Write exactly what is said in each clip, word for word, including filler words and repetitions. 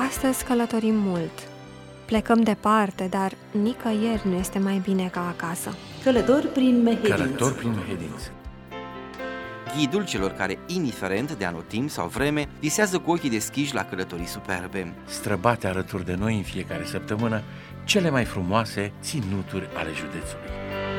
Astăzi călătorim mult. Plecăm departe, dar nicăieri nu este mai bine ca acasă. Călători prin Mehedinți. Călători prin Mehedinți. Ghidul celor care, indiferent de anotimp sau vreme, visează cu ochii deschiși la călătorii superbe. Străbate alături de noi în fiecare săptămână cele mai frumoase ținuturi ale județului.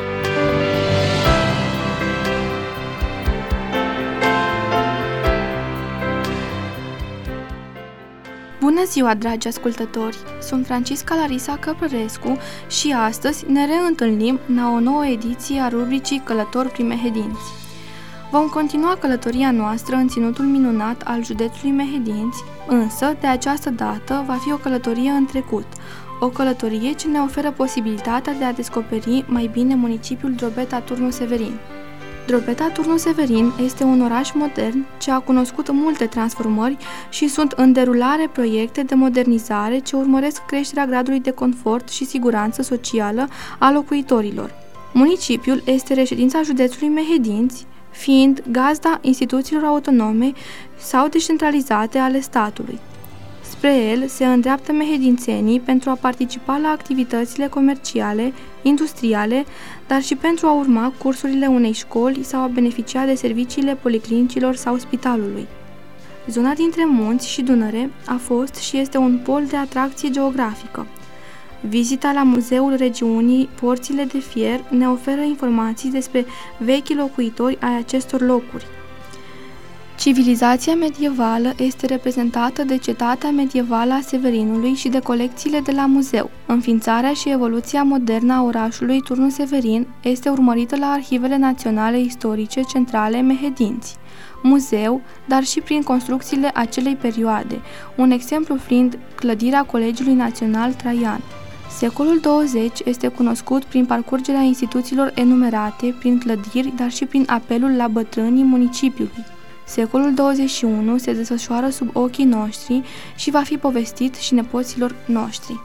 Bună ziua, dragi ascultători! Sunt Francisca Larisa Căprărescu și astăzi ne reîntâlnim la o nouă ediție a rubricii Călători prin Mehedinți. Vom continua călătoria noastră în ținutul minunat al județului Mehedinți, însă, de această dată, va fi o călătorie în trecut, o călătorie ce ne oferă posibilitatea de a descoperi mai bine municipiul Drobeta-Turnul Severin. Drobeta-Turnul Severin este un oraș modern ce a cunoscut multe transformări și sunt în derulare proiecte de modernizare ce urmăresc creșterea gradului de confort și siguranță socială a locuitorilor. Municipiul este reședința județului Mehedinți, fiind gazda instituțiilor autonome sau descentralizate ale statului. Spre el se îndreaptă mehedințenii pentru a participa la activitățile comerciale, industriale, dar și pentru a urma cursurile unei școli sau a beneficia de serviciile policlinicilor sau spitalului. Zona dintre munți și Dunăre a fost și este un pol de atracție geografică. Vizita la Muzeul Regiunii Porțile de Fier ne oferă informații despre vechii locuitori ai acestor locuri. Civilizația medievală este reprezentată de cetatea medievală a Severinului și de colecțiile de la muzeu. Înființarea și evoluția modernă a orașului Turnul Severin este urmărită la Arhivele Naționale Istorice Centrale Mehedinți, muzeu, dar și prin construcțiile acelei perioade, un exemplu fiind clădirea Colegiului Național Traian. Secolul douăzeci este cunoscut prin parcurgerea instituțiilor enumerate, prin clădiri, dar și prin apelul la bătrânii municipiului. Secolul douăzeci și unu se desfășoară sub ochii noștri și va fi povestit și nepoților noștri.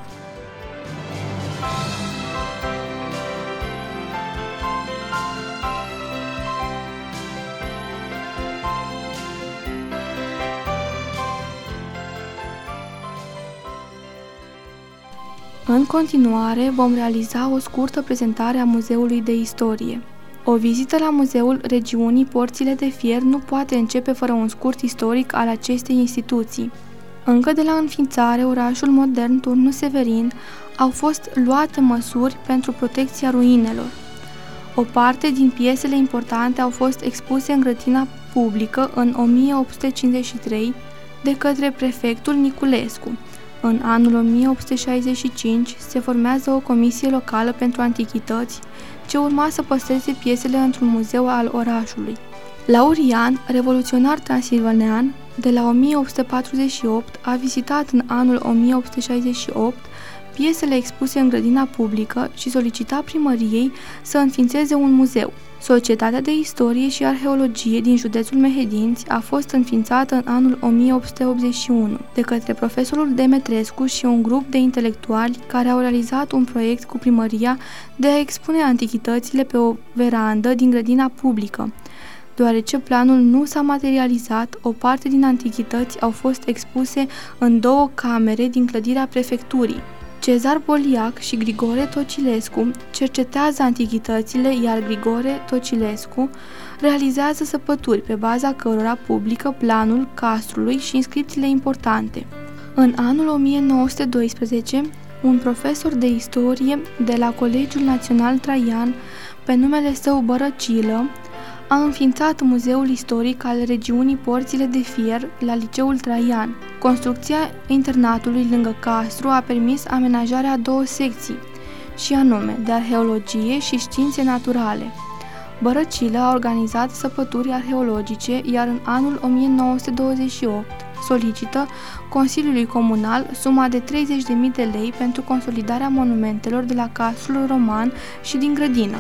În continuare, vom realiza o scurtă prezentare a Muzeului de Istorie. O vizită la Muzeul Regiunii Porțile de Fier nu poate începe fără un scurt istoric al acestei instituții. Încă de la înființare, orașul modern Turnul Severin au fost luate măsuri pentru protecția ruinelor. O parte din piesele importante au fost expuse în grădina publică în o mie opt sute cincizeci și trei de către prefectul Niculescu. În anul o mie opt sute șaizeci și cinci se formează o comisie locală pentru antichități ce urma să păstreze piesele într-un muzeu al orașului. Laurian, revoluționar transilvanean, de la o mie opt sute patruzeci și opt, a vizitat în anul o mie opt sute șaizeci și opt piesele expuse în grădina publică și solicita primăriei să înființeze un muzeu. Societatea de Istorie și Arheologie din județul Mehedinți a fost înființată în anul o mie opt sute optzeci și unu de către profesorul Demetrescu și un grup de intelectuali care au realizat un proiect cu primăria de a expune antichitățile pe o verandă din grădina publică. Deoarece planul nu s-a materializat, o parte din antichități au fost expuse în două camere din clădirea prefecturii. Cezar Boliac și Grigore Tocilescu cercetează antichitățile, iar Grigore Tocilescu realizează săpături pe baza cărora publică planul castrului și inscripțiile importante. În anul o mie nouă sute doisprezece, un profesor de istorie de la Colegiul Național Traian, pe numele său Bărăcilă, a înființat Muzeul Istoric al Regiunii Porțile de Fier la Liceul Traian. Construcția internatului lângă castru a permis amenajarea a două secții, și anume de arheologie și științe naturale. Bărăcilă a organizat săpături arheologice, iar în anul o mie nouă sute douăzeci și opt solicită Consiliului Comunal suma de treizeci de mii de lei pentru consolidarea monumentelor de la castrul roman și din grădină.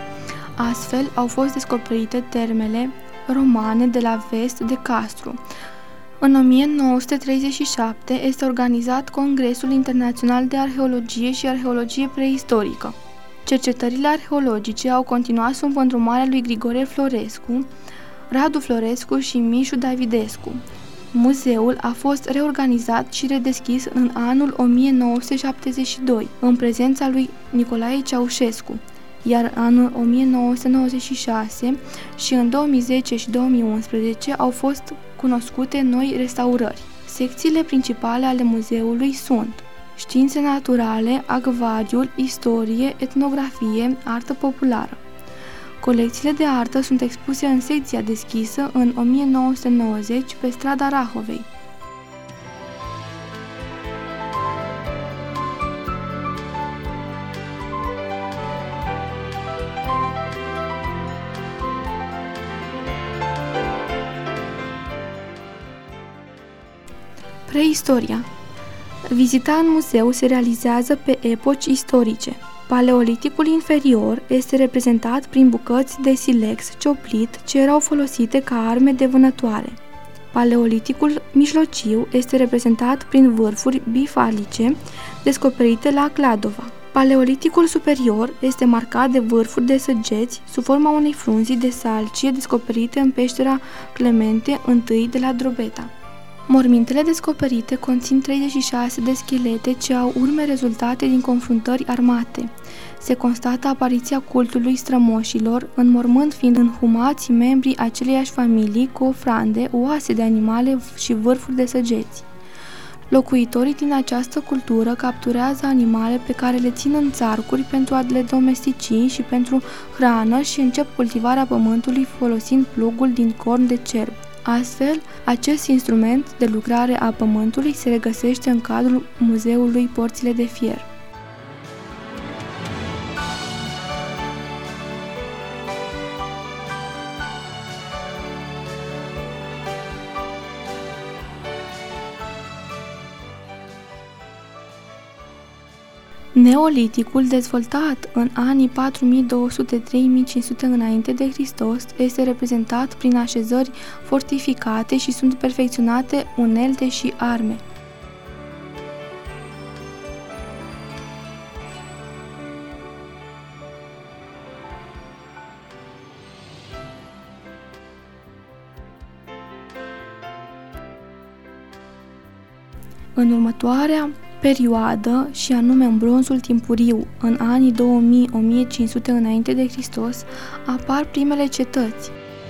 Astfel au fost descoperite termele romane de la vest de castru. În o mie nouă sute treizeci și șapte este organizat Congresul Internațional de Arheologie și Arheologie Preistorică. Cercetările arheologice au continuat sub îndrumarea lui Grigore Florescu, Radu Florescu și Mișu Davidescu. Muzeul a fost reorganizat și redeschis în anul o mie nouă sute șaptezeci și doi, în prezența lui Nicolae Ceaușescu, iar în anul o mie nouă sute nouăzeci și șase și în două mii zece și două mii unsprezece au fost cunoscute noi restaurări. Secțiile principale ale muzeului sunt științe naturale, acvariul, istorie, etnografie, artă populară. Colecțiile de artă sunt expuse în secția deschisă în o mie nouă sute nouăzeci pe strada Rahovei. Preistoria. Vizita în muzeu se realizează pe epoci istorice. Paleoliticul inferior este reprezentat prin bucăți de silex cioplit ce erau folosite ca arme de vânătoare. Paleoliticul mijlociu este reprezentat prin vârfuri bifalice descoperite la Cladova. Paleoliticul superior este marcat de vârfuri de săgeți sub forma unei frunzii de salcie descoperite în peștera Clemente I de la Drobeta. Mormintele descoperite conțin treizeci și șase de schelete ce au urme rezultate din confruntări armate. Se constată apariția cultului strămoșilor, în mormânt fiind înhumați membrii aceleiași familii cu ofrande, oase de animale și vârfuri de săgeți. Locuitorii din această cultură capturează animale pe care le țin în țarcuri pentru a le domestici și pentru hrană și încep cultivarea pământului folosind plugul din corn de cerb. Astfel, acest instrument de lucrare a pământului se regăsește în cadrul Muzeului Porțile de Fier. Neoliticul, dezvoltat în anii patru mii două sute - trei mii cinci sute înainte de Hristos, este reprezentat prin așezări fortificate și sunt perfecționate unelte și arme. În următoarea perioadă, și anume în bronzul timpuriu, în anii două mii - o mie cinci sute înainte de Hristos, apar primele cetăți.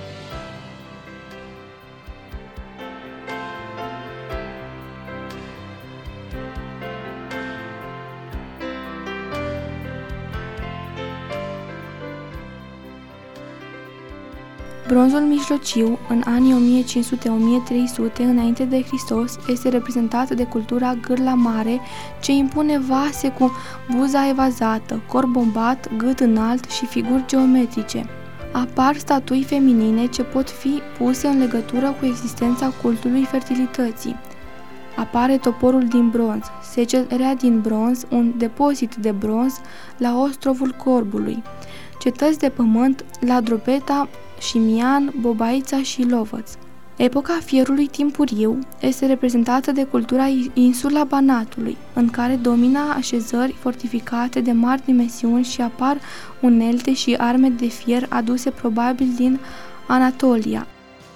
Bronzul mijlociu, în anii o mie cinci sute - o mie trei sute înainte de Hristos, este reprezentat de cultura Gârla Mare, ce impune vase cu buza evazată, corp bombat, gât înalt și figuri geometrice. Apar statui feminine ce pot fi puse în legătură cu existența cultului fertilității. Apare toporul din bronz, secerea din bronz, un depozit de bronz la ostrovul Corbului, cetăți de pământ la Drobeta, Șimian, Bobaița și Lovăț. Epoca fierului timpuriu este reprezentată de cultura insula Banatului, în care domină așezări fortificate de mari dimensiuni și apar unelte și arme de fier aduse probabil din Anatolia.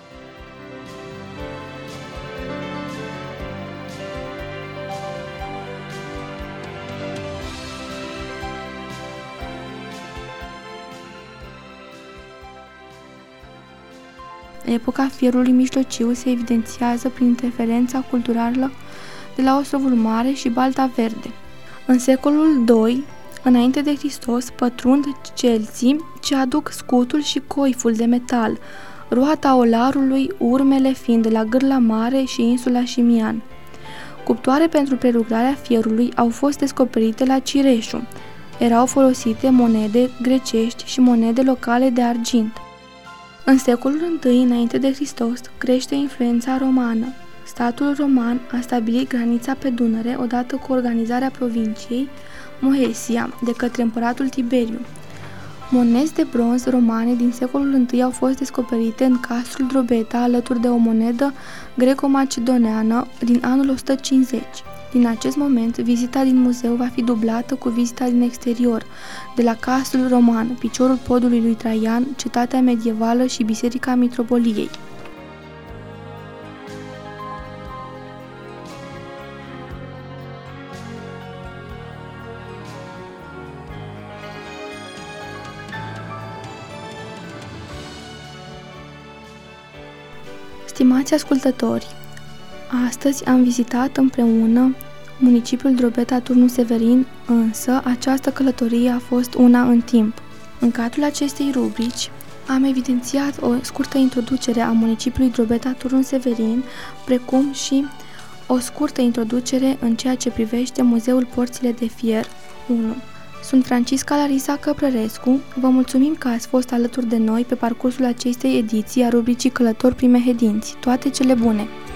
Epoca fierului mijlociu se evidențiază prin interferența culturală de la Ostrovul Mare și Balta Verde. În secolul doi, înainte de Hristos, pătrund celții ce aduc scutul și coiful de metal, roata olarului, urmele fiind de la Gârla Mare și insula Șimian. Cuptoare pentru prelucrarea fierului au fost descoperite la Cireșu. Erau folosite monede grecești și monede locale de argint. În secolul întâi înainte de Hristos crește influența romană. Statul roman a stabilit granița pe Dunăre odată cu organizarea provinciei Moesia de către împăratul Tiberiu. Monezi de bronz romane din secolul întâi au fost descoperite în castrul Drobeta alături de o monedă greco-macedoneană din anul o sută cincizeci. Din acest moment, vizita din muzeu va fi dublată cu vizita din exterior, de la castrul roman, piciorul podului lui Traian, cetatea medievală și biserica Mitropoliei. Stimați ascultători, astăzi am vizitat împreună municipiul Drobeta Turnul Severin, însă această călătorie a fost una în timp. În cadrul acestei rubrici am evidențiat o scurtă introducere a municipiului Drobeta Turnul Severin, precum și o scurtă introducere în ceea ce privește Muzeul Porțile de Fier unu. Sunt Francisca Larisa Căprărescu, vă mulțumim că ați fost alături de noi pe parcursul acestei ediții a rubricii Călători prin Mehedinți. Toate cele bune!